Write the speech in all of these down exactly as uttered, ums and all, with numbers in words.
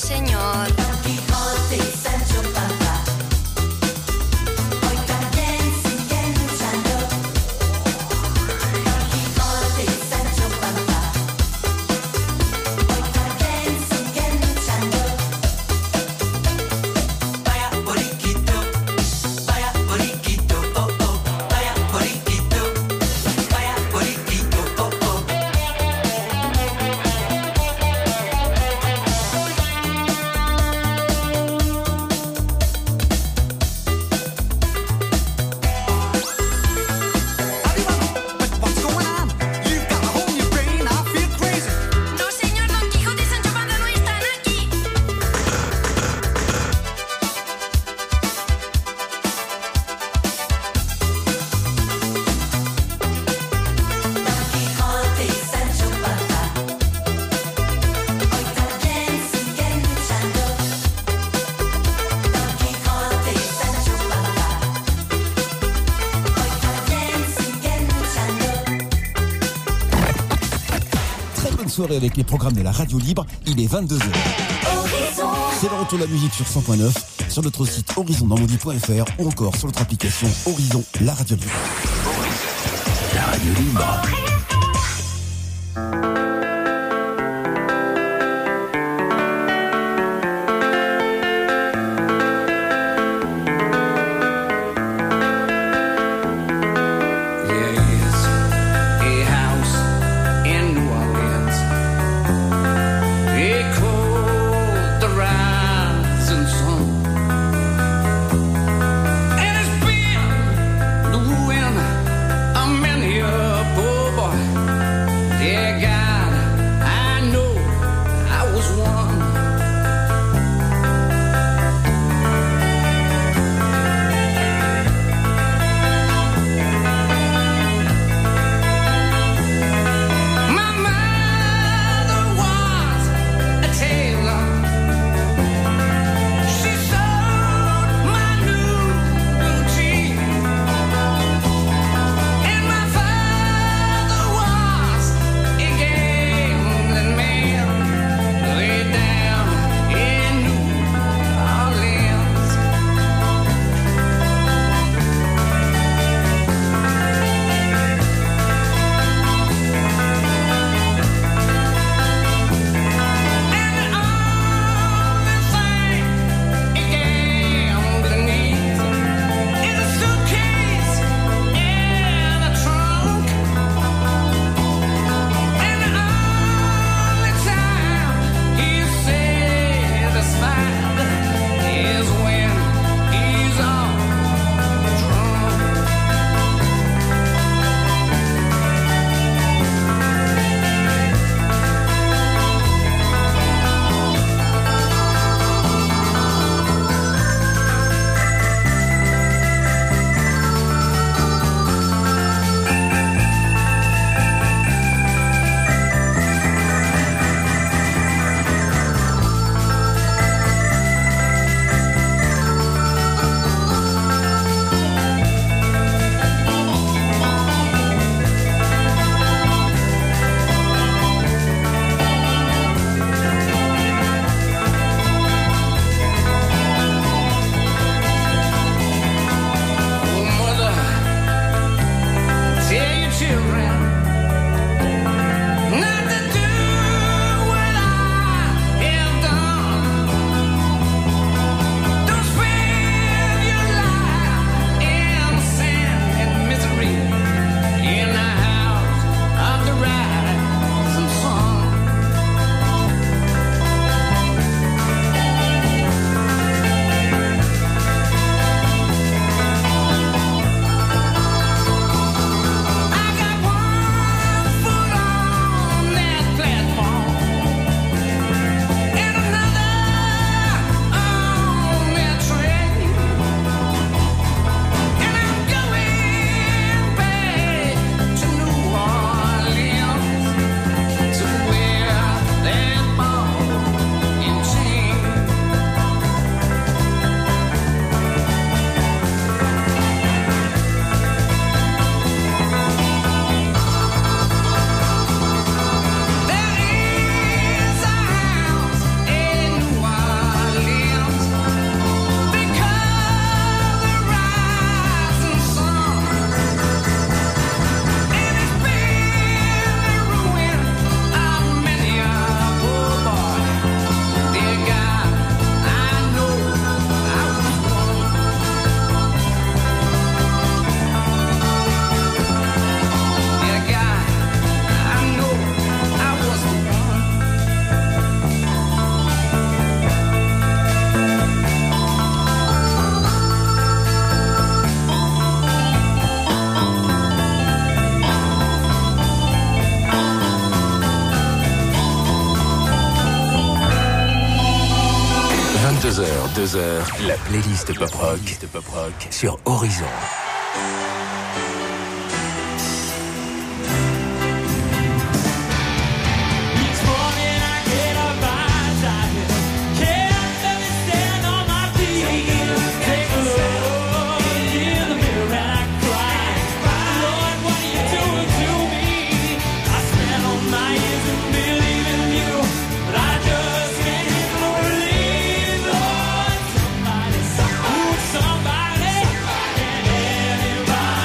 señor. Don Quijote y Sancho Panza, hoy también siguen luchando. Don Quijote y Sancho Panza, hoy también siguen luchando. Vaya boriquito, vaya boriquito, oh oh, vaya boriquito, vaya boriquito, oh oh. No, señor, Don Quijote y Sancho Panza no están aquí. Don Quijote y Sancho Panza, hoy también siguen luchando. Don Quijote y Sancho Panza, hoy también siguen luchando. Très bonne soirée avec les programmes de la radio libre, il est vingt-deux heures. Horizon. C'est le retour de la musique sur cent point neuf, sur notre site horizon normandie point f r ou encore sur notre application Horizon, la radio libre. La radio libre. There is a house in New Orleans. It called the Rising Sun, and it's been the ruin of many a poor boy. vingt-deux heures, deux heures, la playlist pop rock sur Horizon. Somebody, somebody, and everybody.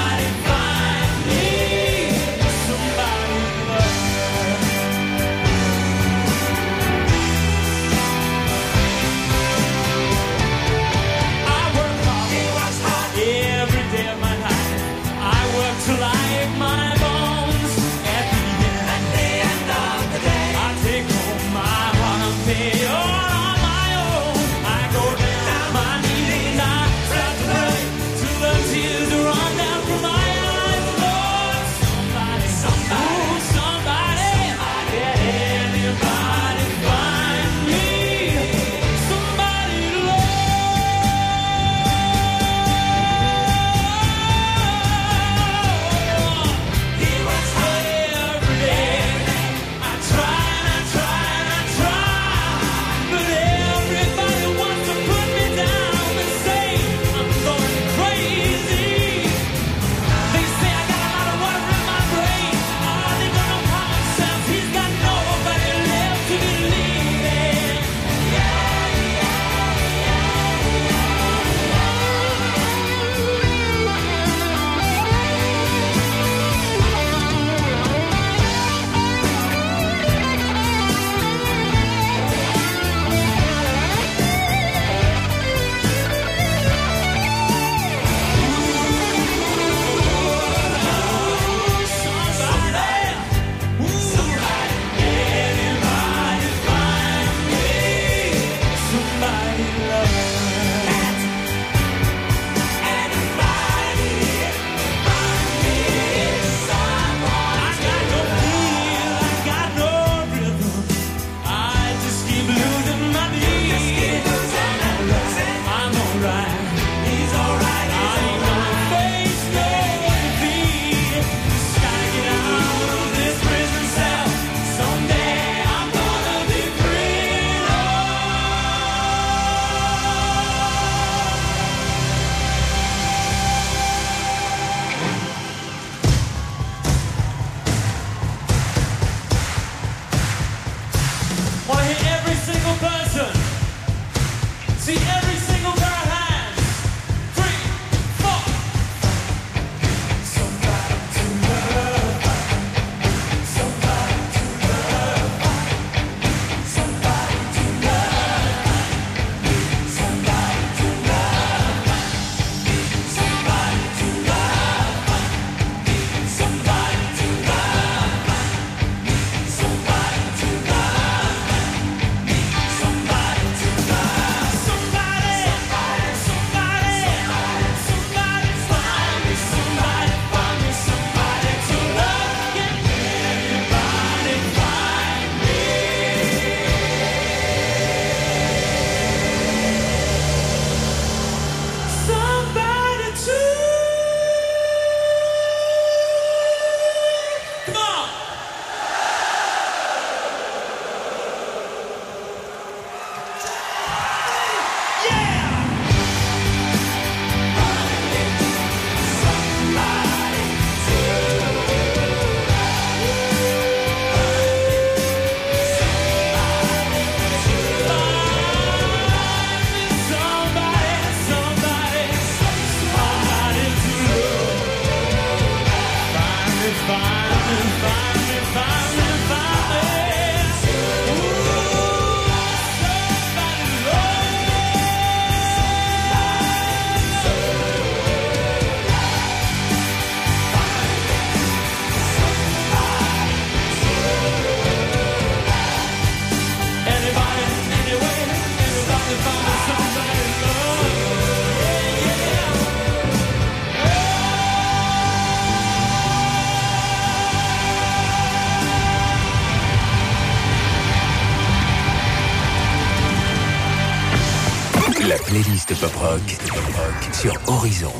La playlist Pop Rock sur Horizon.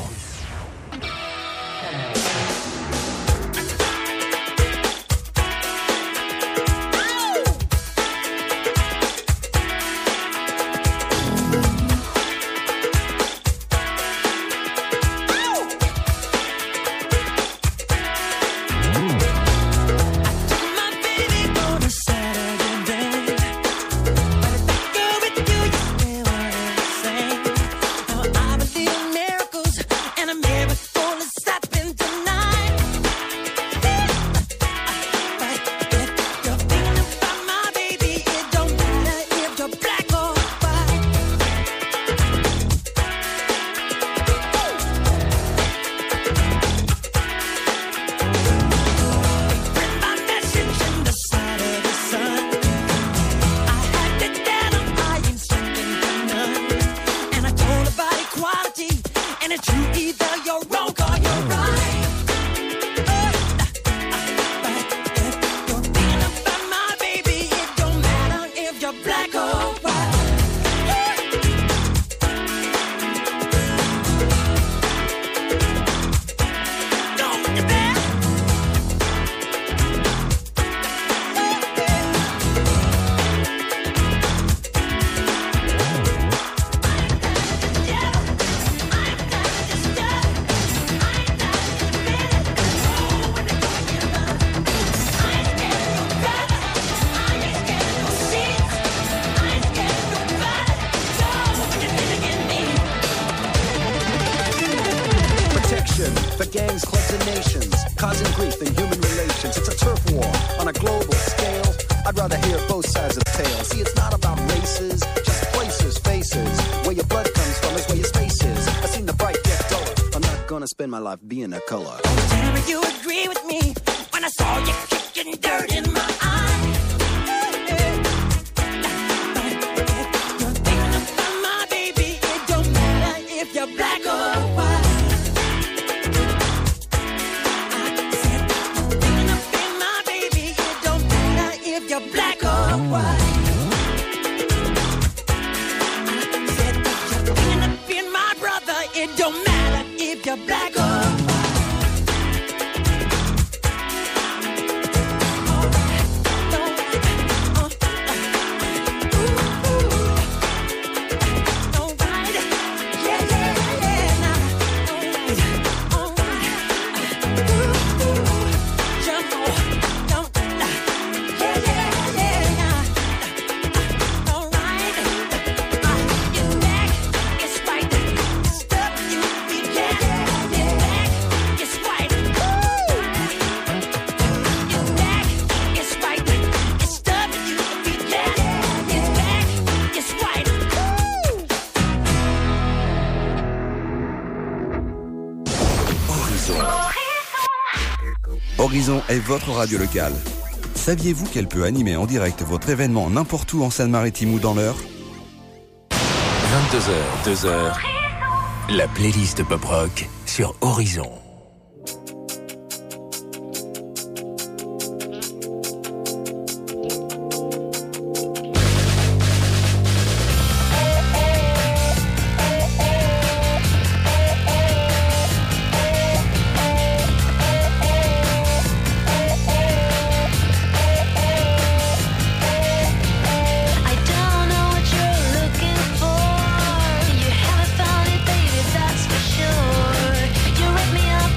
Spend my life being a color. Tell me you agree with me when I saw you kicking dirt in my eye. You're thinking about my baby. It don't matter if you're black or white. I said you're thinking about my baby. It don't matter if you're black or white. I said you're thinking about my brother. It don't matter if you're black or white. Horizon est votre radio locale. Saviez-vous qu'elle peut animer en direct votre événement n'importe où en Seine-Maritime ou dans l'Eure ? vingt-deux heures, deux heures, la playlist Pop Rock sur Horizon. Me up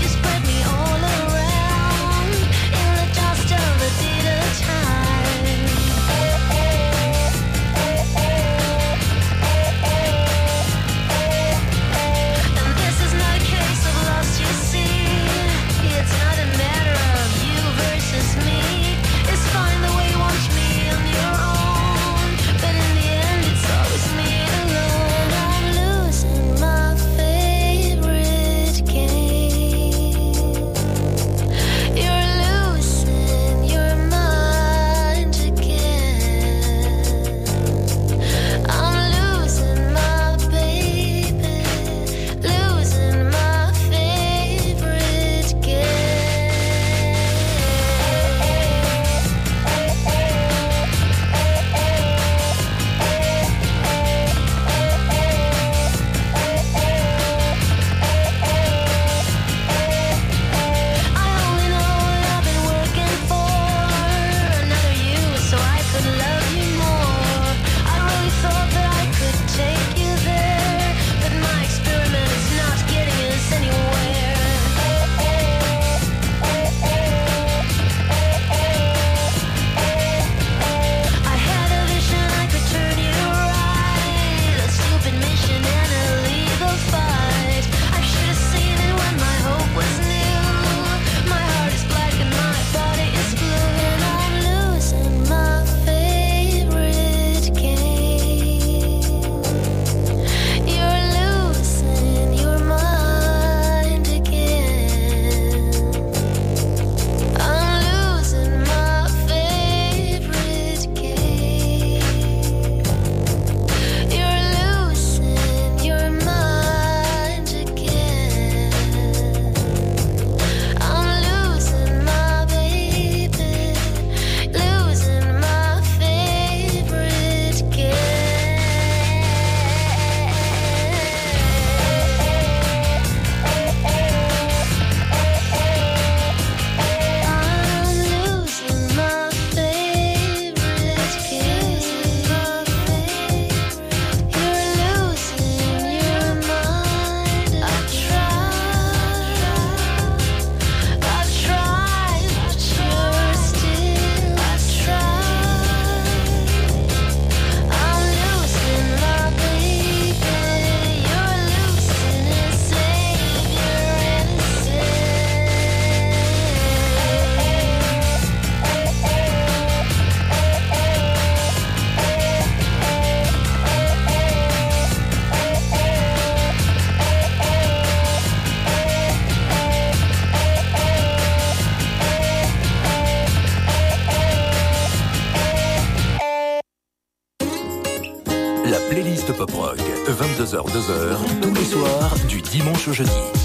vingt-deux heures deux heures, tous les soirs, du dimanche au jeudi.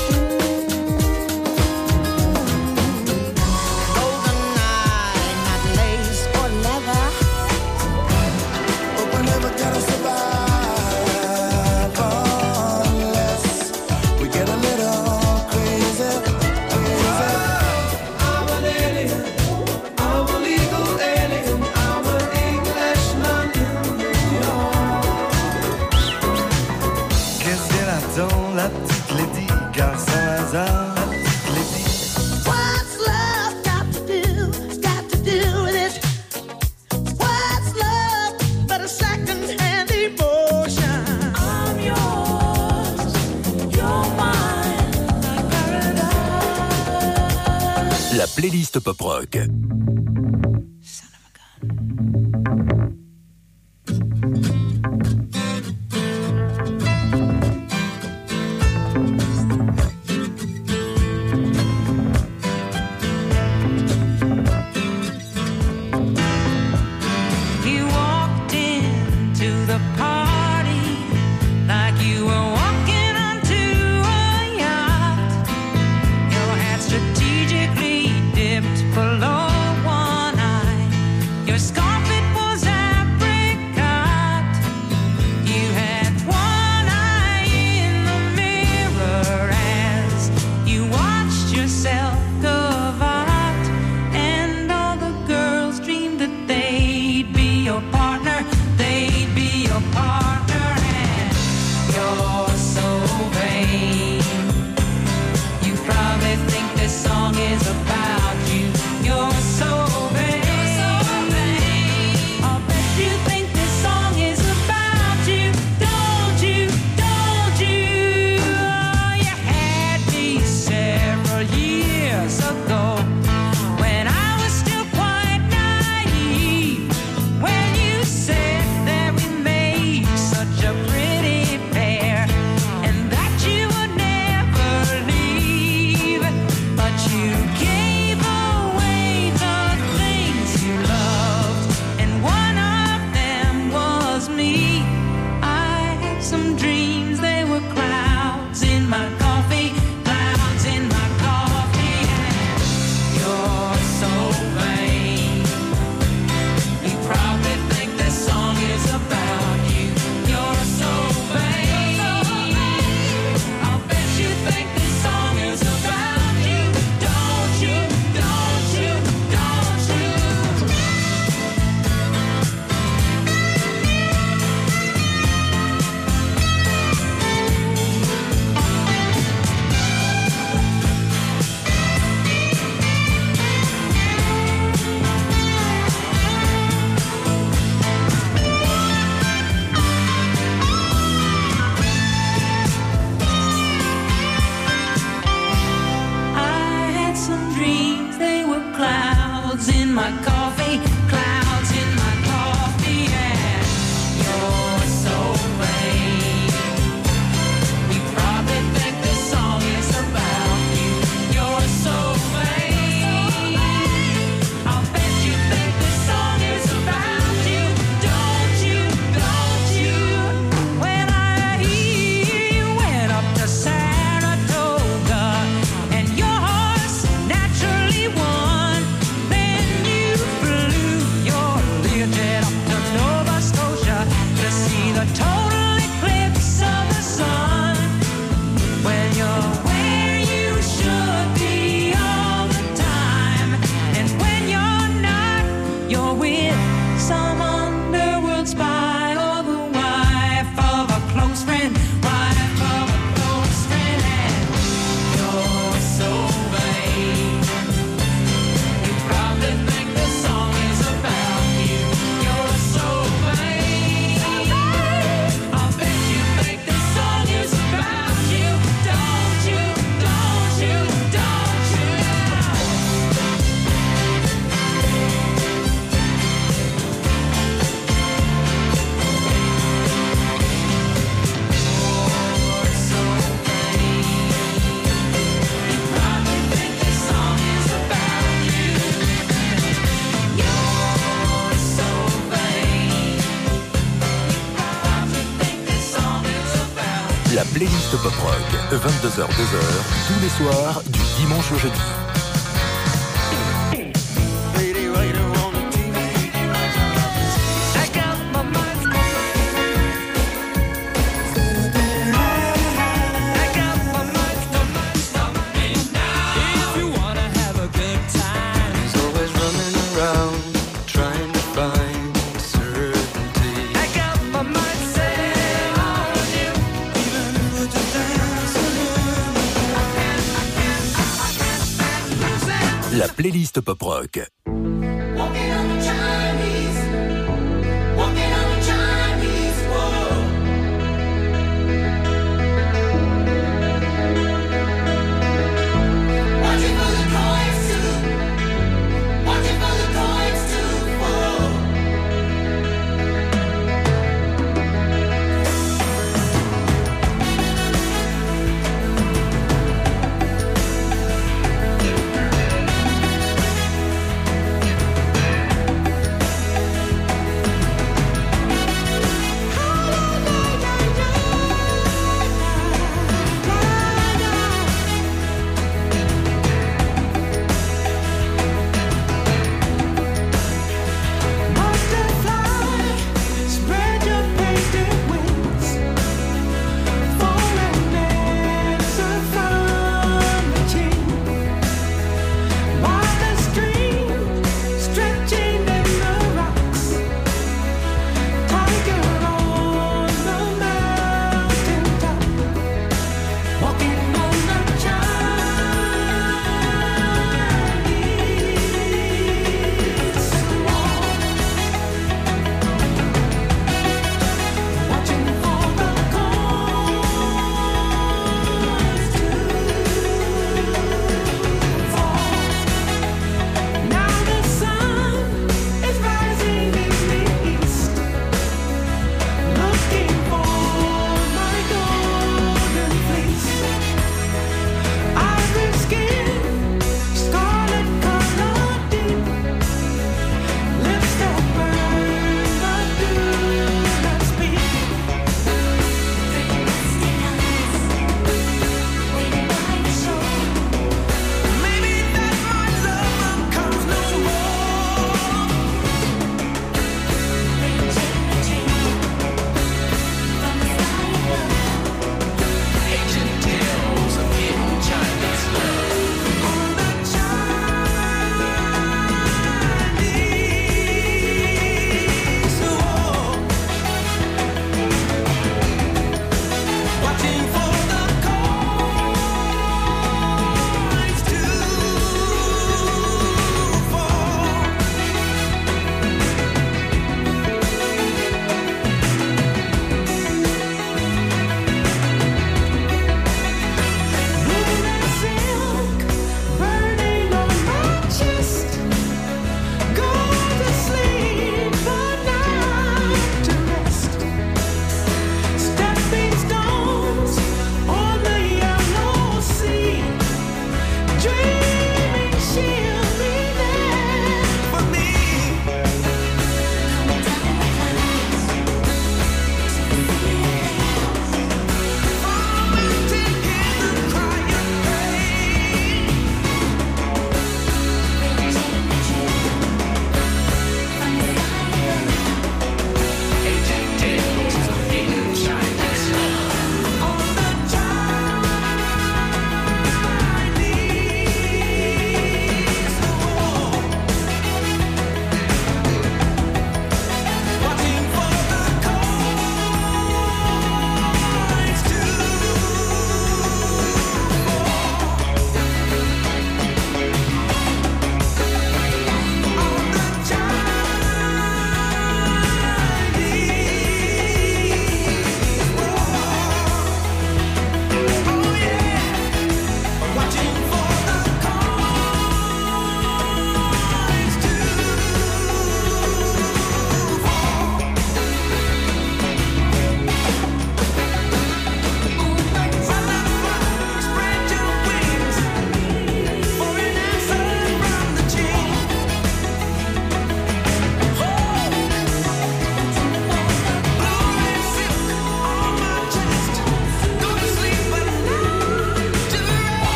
La playlist pop rock. playlist Pop Rock, vingt-deux heures deux heures, tous les soirs, du dimanche au jeudi. La playlist Pop Rock.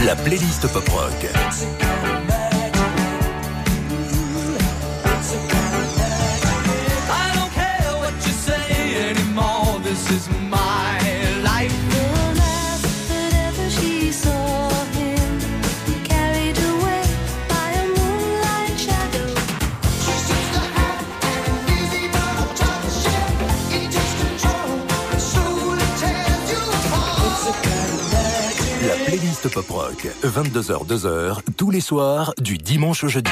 La playlist Pop Rock. This is my life. The last that ever she saw him, carried away by a moonlight shadow. She's just a hat and an easy bottle touch. He takes control and slowly tears you apart. It's a kind of magic. La playlist Pop Rock, vingt-deux heures deux heures, tous les soirs, du dimanche au jeudi.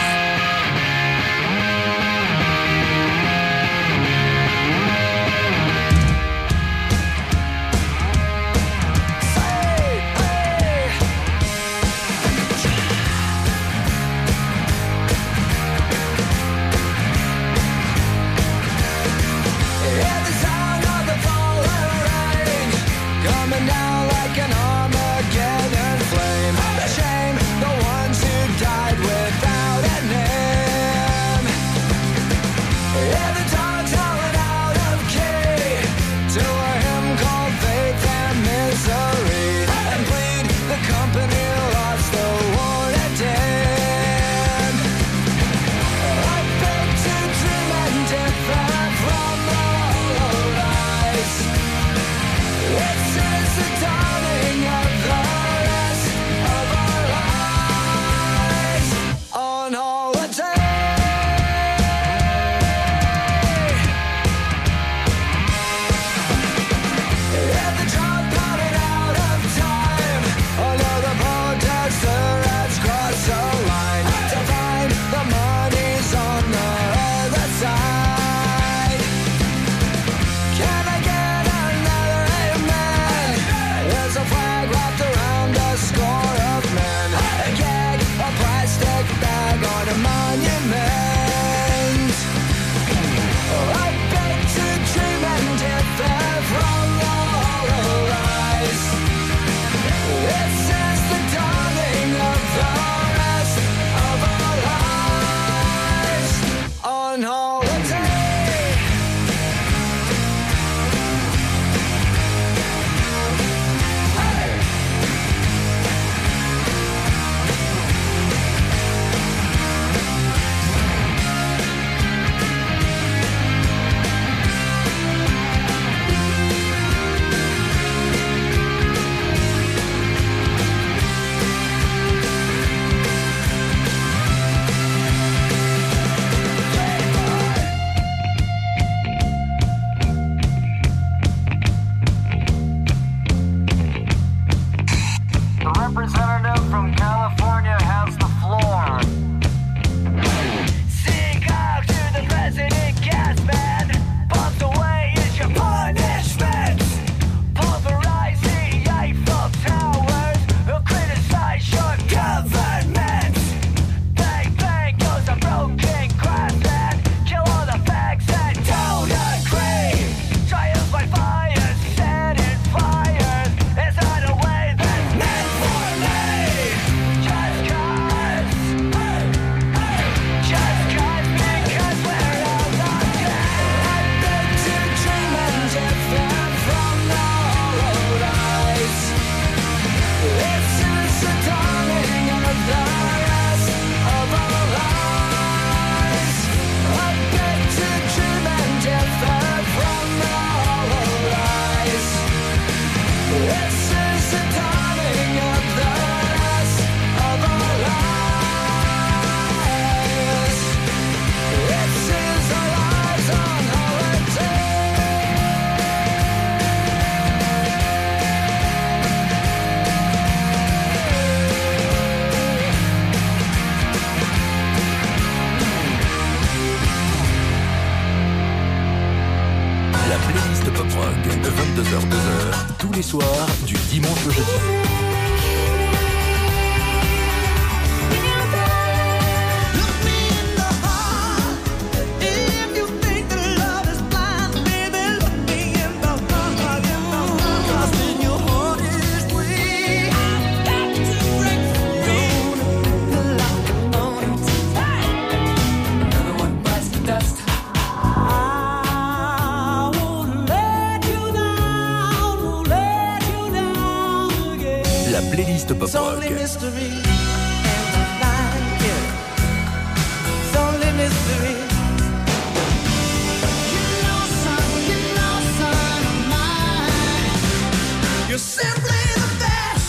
vingt-deux heures deux heures, tous les soirs, du dimanche au jeudi. Let you down, let you down again. playlist Pop It's only Rock. mystery, and I like it. It's only mystery. You know, son, you know, son of mine. You're simply the best.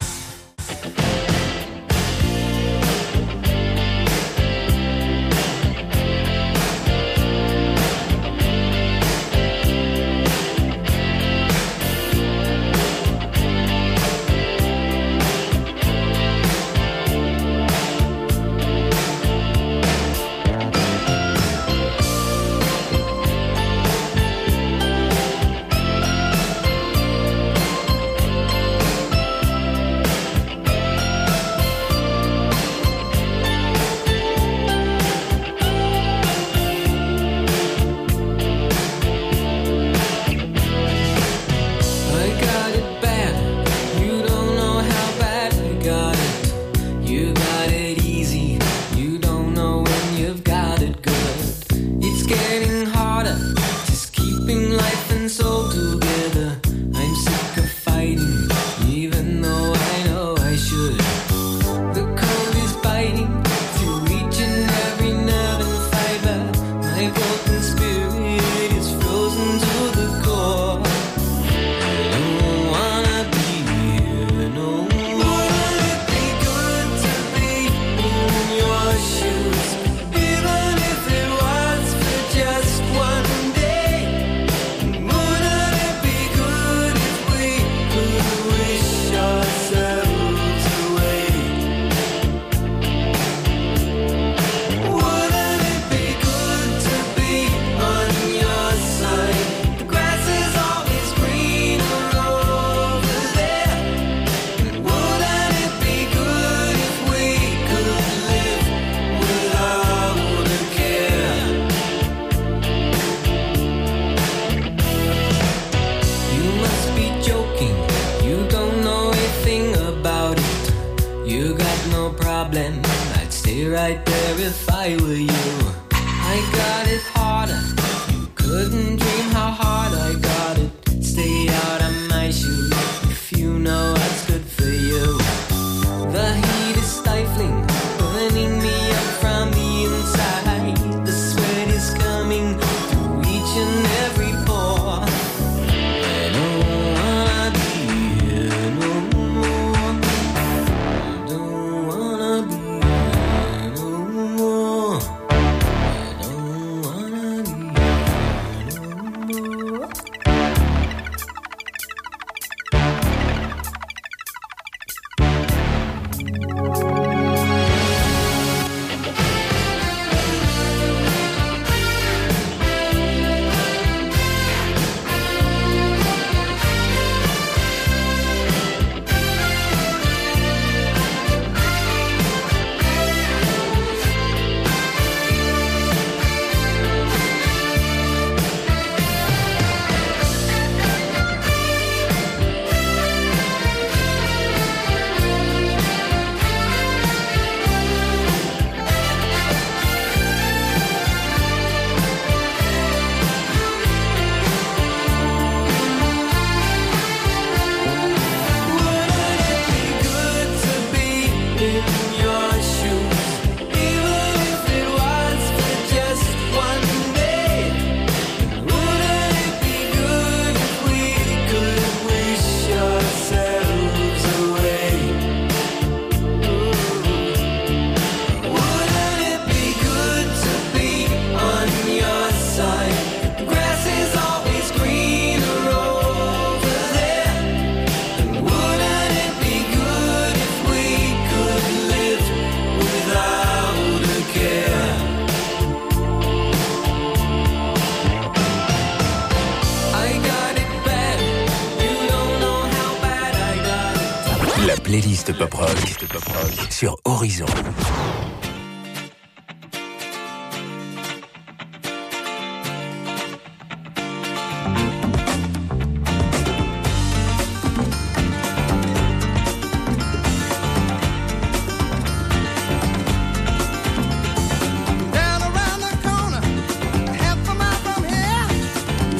La playlist Pop Rock sur Horizon.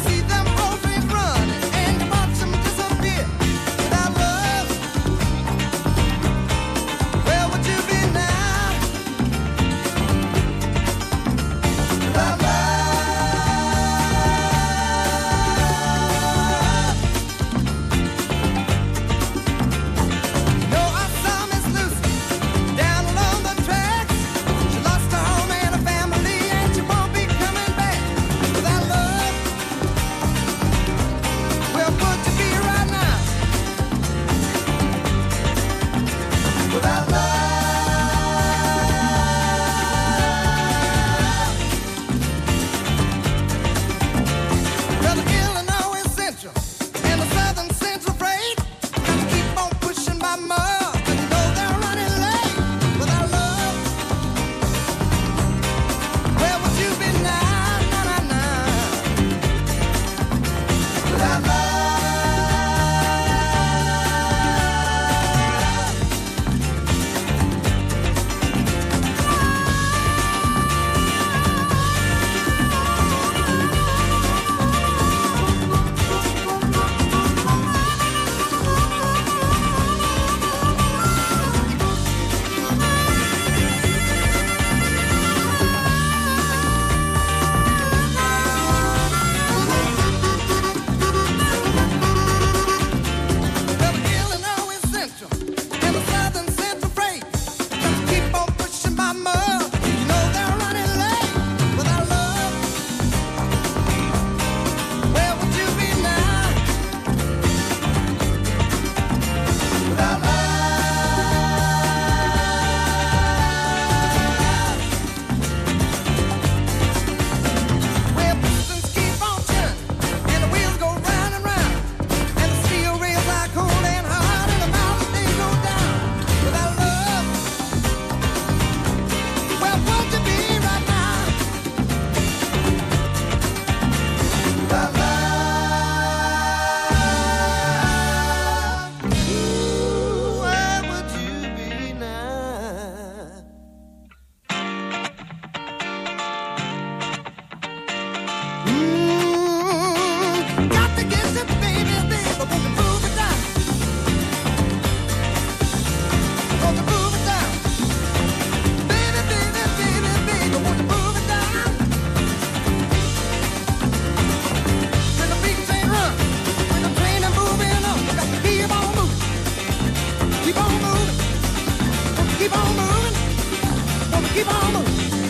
Without love, keep on.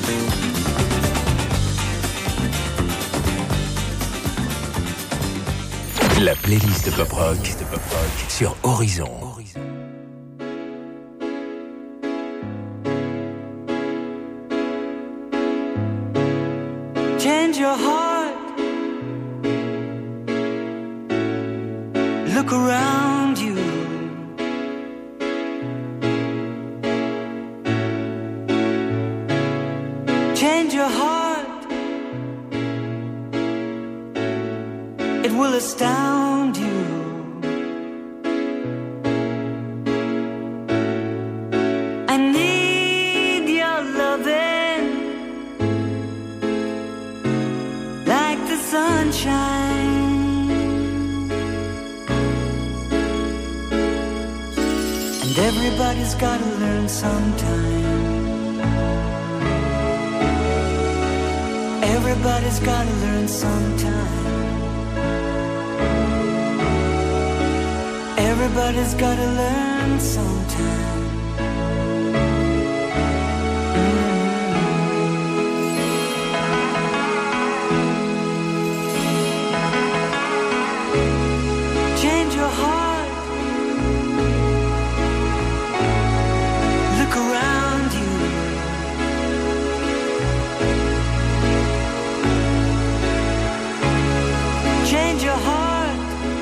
La playlist Pop Rock sur Horizon. Change your heart. Look around you. Change your heart. It will astound you. I need your loving like the sunshine. And everybody's gotta learn sometime. Everybody's gotta learn sometime. Everybody's gotta learn sometime. Change your heart. Look around you. Change your heart.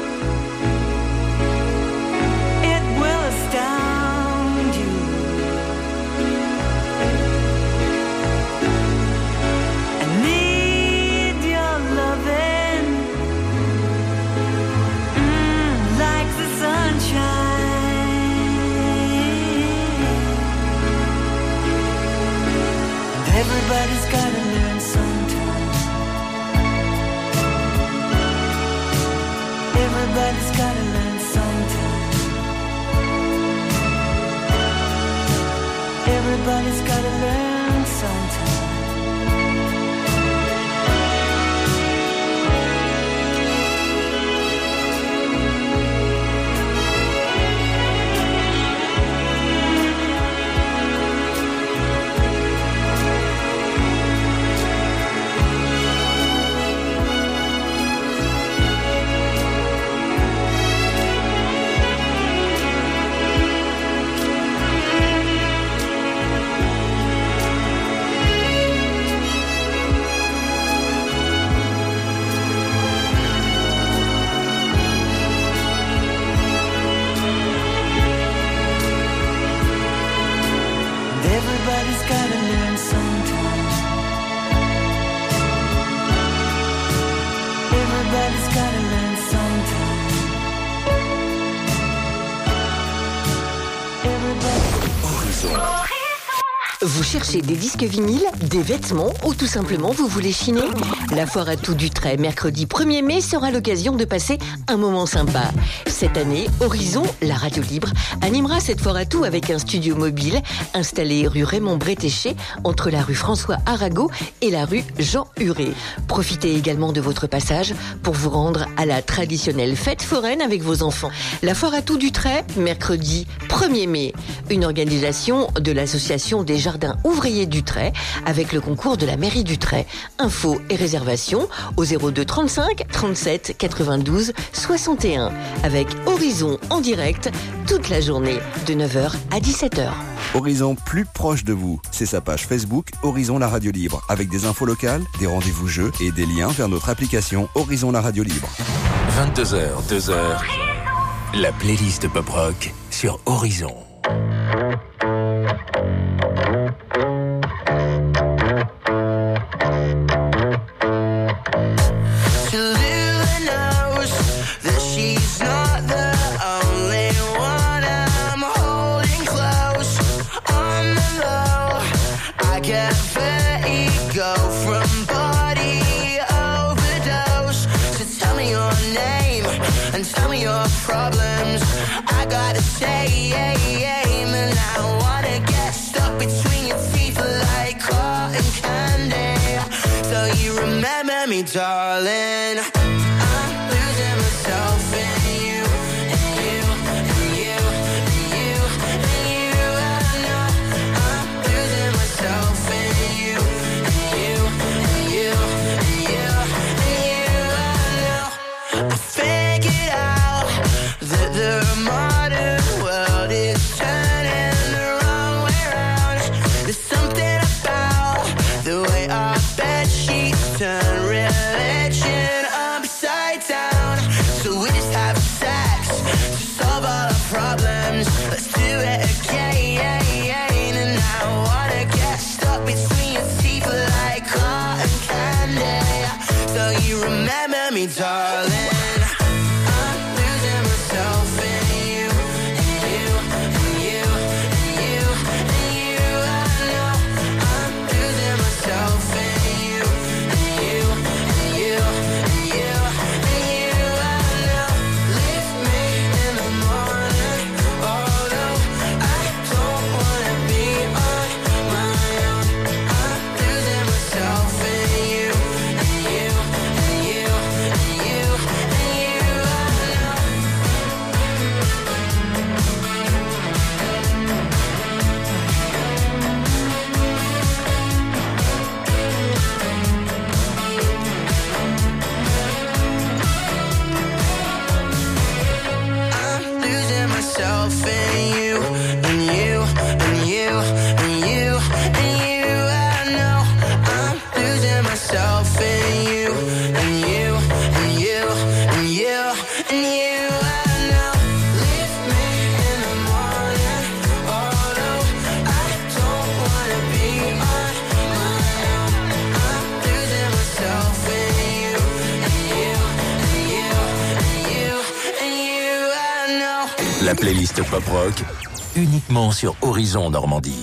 It will astound you. I need your loving, mm, like the sunshine. Everybody's gotta learn sometime. Everybody's gotta learn sometime. Everybody's gotta learn sometime. Everybody's gotta learn sometime. Everybody's gotta learn sometime. Everybody. Vous cherchez des disques vinyles, des vêtements ou tout simplement vous voulez chiner? La foire à tout d'Utrecht, mercredi premier mai, sera l'occasion de passer un moment sympa. Cette année, Horizon, la radio libre, animera cette foire à tout avec un studio mobile installé rue Raymond Bretéché entre la rue François Arago et la rue Jean Huré. Profitez également de votre passage pour vous rendre à la traditionnelle fête foraine avec vos enfants. La foire à tout d'Utrecht, mercredi premier mai. Une organisation de l'association des jardins ouvriers d'Utrecht avec le concours de la mairie d'Utrecht. Infos et réservations au zéro deux trente-cinq trente-sept quatre-vingt-douze soixante et un avec Horizon en direct toute la journée de neuf heures à dix-sept heures. Horizon plus proche de vous, c'est sa page Facebook Horizon la radio libre avec des infos locales, des rendez-vous jeux et des liens vers notre application Horizon la radio libre. vingt-deux heures, deux heures. La playlist Pop Rock sur Horizon. Problems, I gotta say, and I wanna get stuck between your teeth like cotton candy. So you remember me, darling. I'm losing myself in you, in you, in you, in you, in you. I know I'm losing myself. playlist pop rock, uniquement sur Horizon Normandie.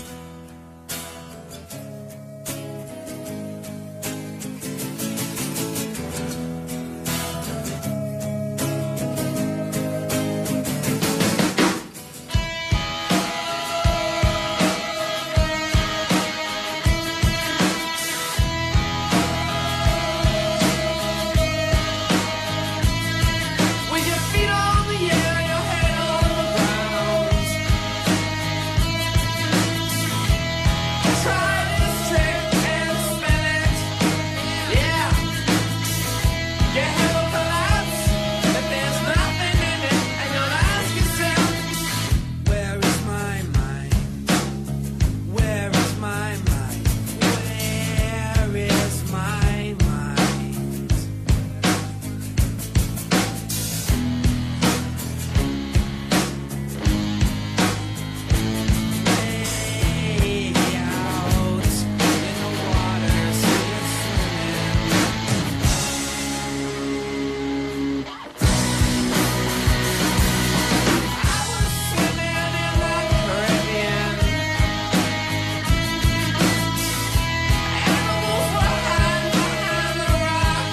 With your feet on the air, your head on the ground. Try this trick and spin it. Yeah. Your head will collapse if there's nothing in it, and you'll ask yourself, where is my mind? Where is my mind? Where is my mind? Way out in the water, see it swimming. I was swimming in the Caribbean. Animals were hiding behind the rock,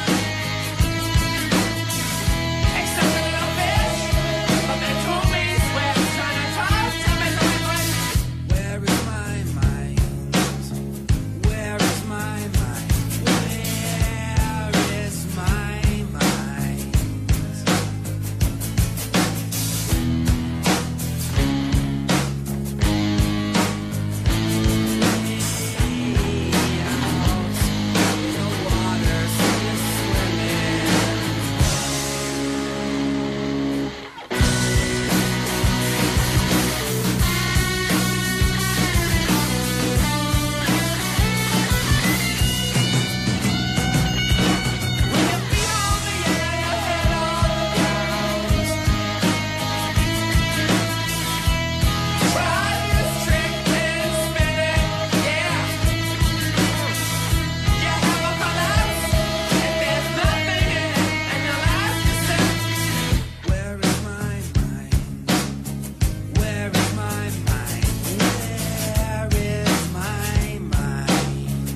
except a little fish, but they told me sweat, trying to talk to me, so we went, where is my mind? Where is my mind? Where is my mind? Way out in the water, see it swimming. With your feet on the air, your head on the ground. Try this trick and spin it, yeah. Your head will collapse if there's nothing in it, and you'll ask yourself, where is my mind? Where is my mind? Where is my mind?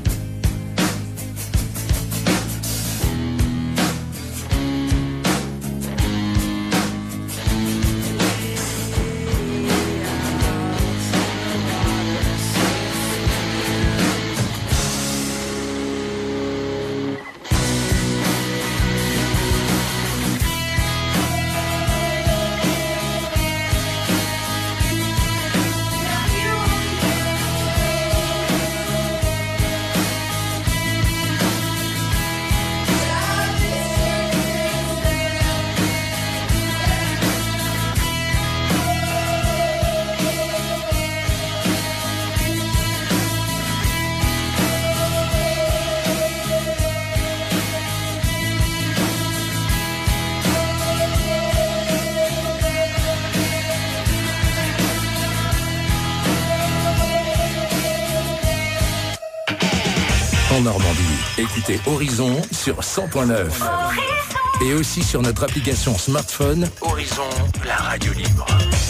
En Normandie, écoutez Horizon sur cent point neuf. Et aussi sur notre application smartphone Horizon, la radio libre.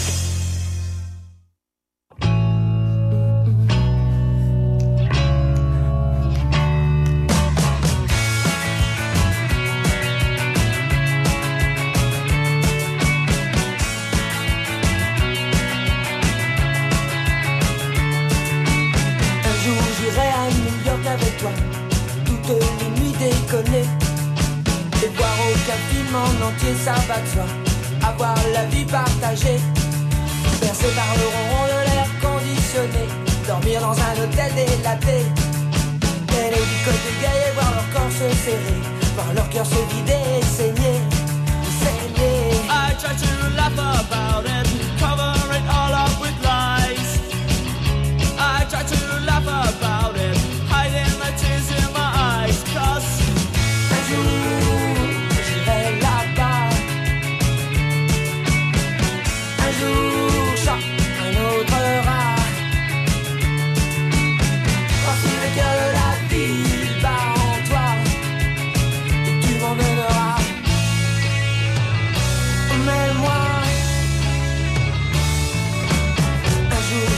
Un jour j'irai à New York avec toi, toutes les nuits déconner, et voir aucun film en entier, ça va de soi, avoir la vie partagée, bercé par le ronron de l'air conditionné, dormir dans un hôtel délaté, et les du côté gay et voir leur corps se serrer, voir leur cœur se vider et saigner, saigner. I try to laugh about it, cover it all up with lies. I try to laugh about it, hiding the tears in my eyes. Cause Un jour j'irai là-bas, un jour chat, un autre rat, voir si le cœur de la ville bat en toi,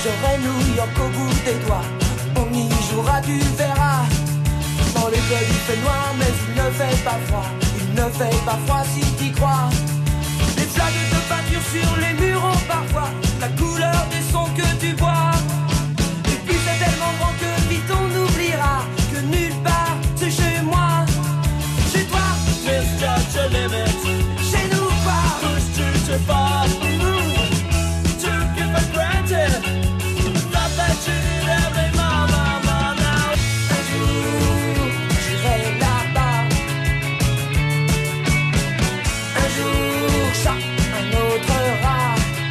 j'aurai New York au bout des doigts. On y jouera, tu verras. Dans les clubs il fait noir, mais il ne fait pas froid. Il ne fait pas froid si t'y crois. Les flaques de peinture sur les murs ont parfois la couleur des sons que tu bois. Et puis c'est tellement grand que vite on oubliera que nulle part c'est chez moi. Chez toi, Just judge your limits. chez nous pas. Push too too far. Took it for granted. Thought that you did every mama, mama now. Un jour, j'irai là-bas. Un jour, ça, un autre rat.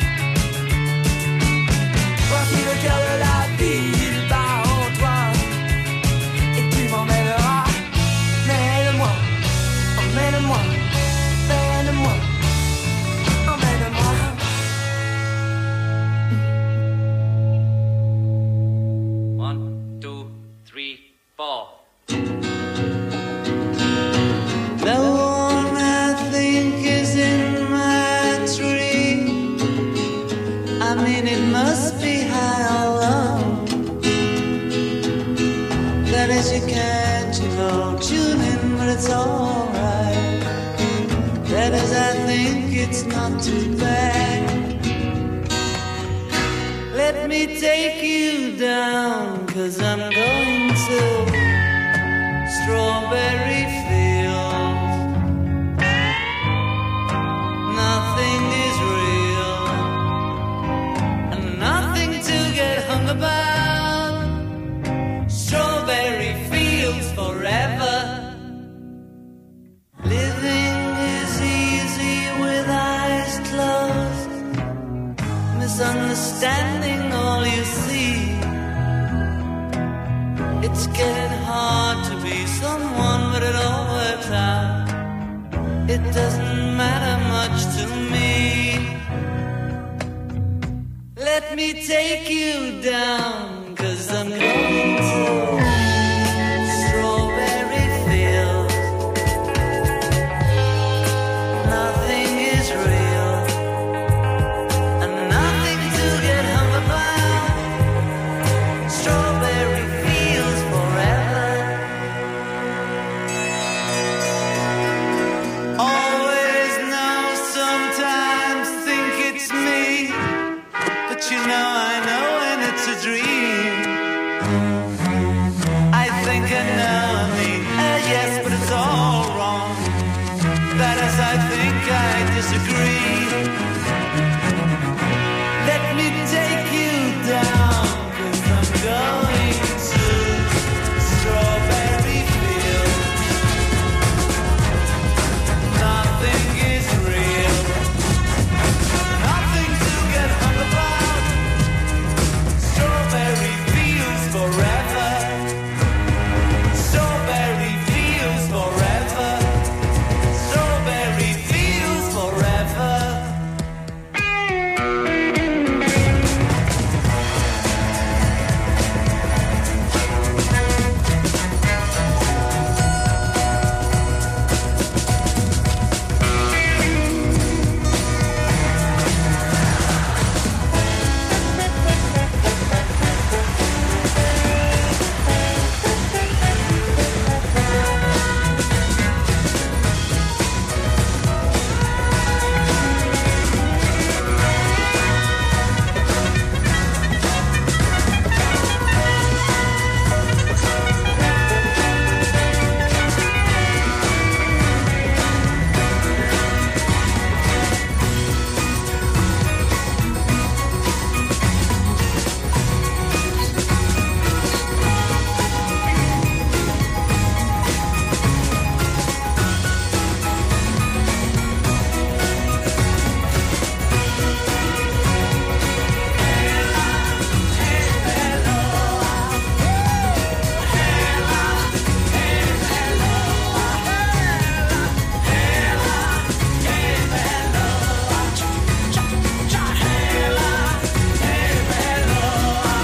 Voici le cœur de la ville bat en toi. Et tu m'emmèneras. Mène-moi, emmène-moi, emmène-moi, emmène-moi. One, two, three, four. The one I think is in my tree. I mean, it must be high or low. That is, you can't, you know, tune in, but it's alright. That is, I think it's not too bad. Let me take you down, 'cause I'm going to Strawberry Fields. Nothing is real, and nothing to get hung about. Strawberry Fields forever. Living is easy with eyes closed. Misunderstanding all you see. It's getting hard to be someone, but it all works out. It doesn't matter much to me. Let me take you down, 'cause I'm going to Strawberry Fields. Nothing is real, and nothing to get hung about. Strawberry Fields forever. Always know, sometimes think it's me, but you know I know when it's a dream. I think I know, I mean, uh, yes, but it's all wrong. That is, I think I disagree.